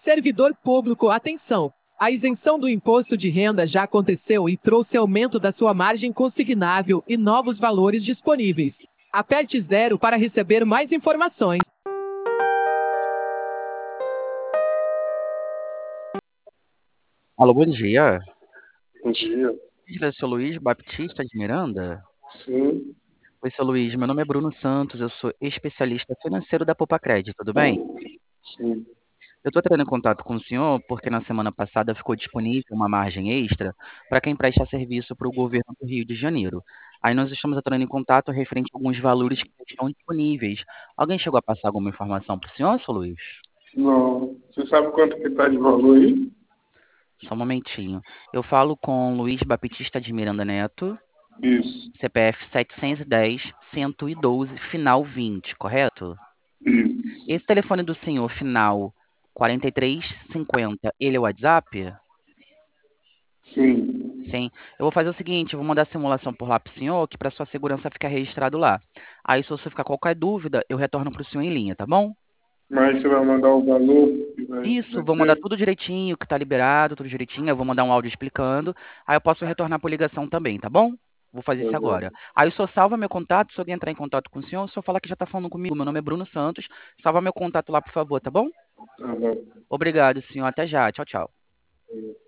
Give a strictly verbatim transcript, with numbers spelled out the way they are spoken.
Servidor público, atenção! A isenção do imposto de renda já aconteceu e trouxe aumento da sua margem consignável e novos valores disponíveis. Aperte zero para receber mais informações. Alô, bom dia. Bom dia. Eu sou Luiz Baptista de Miranda. Sim, Oi, seu Luiz, meu nome é Bruno Santos, eu sou especialista financeiro da Poupa Crédito, tudo bem? sim. Eu estou entrando em contato com o senhor porque na semana passada ficou disponível uma margem extra para quem presta serviço para o governo do Rio de Janeiro. Aí nós estamos entrando em contato referente a alguns valores que estão disponíveis. Alguém chegou a passar alguma informação para o senhor, seu Luiz? Não. Você sabe quanto que tá de valor aí? Só um momentinho. Eu falo com Luiz Baptista de Miranda Neto, Isso, C P F setecentos e dez, cento e doze, final vinte, correto? isso. Esse telefone do senhor, final quarenta e três cinquenta, ele é o WhatsApp? Sim. Sim. Eu vou fazer o seguinte, eu vou mandar a simulação por lá pro senhor, que para sua segurança ficar registrado lá. Aí, se você ficar com qualquer dúvida, eu retorno pro senhor em linha, tá bom? Mas você vai mandar o valor que vai, Isso, vai vou mandar ser? tudo direitinho, que tá liberado, tudo direitinho. Eu vou mandar um áudio explicando. Aí eu posso retornar por ligação também, tá bom? Vou fazer Tá isso bom. agora. Aí o senhor salva meu contato, se alguém entrar em contato com o senhor, o senhor falar que já tá falando comigo. Meu nome é Bruno Santos. Salva meu contato lá, por favor, tá bom? Tá bom. Obrigado, senhor. Até já. Tchau, tchau.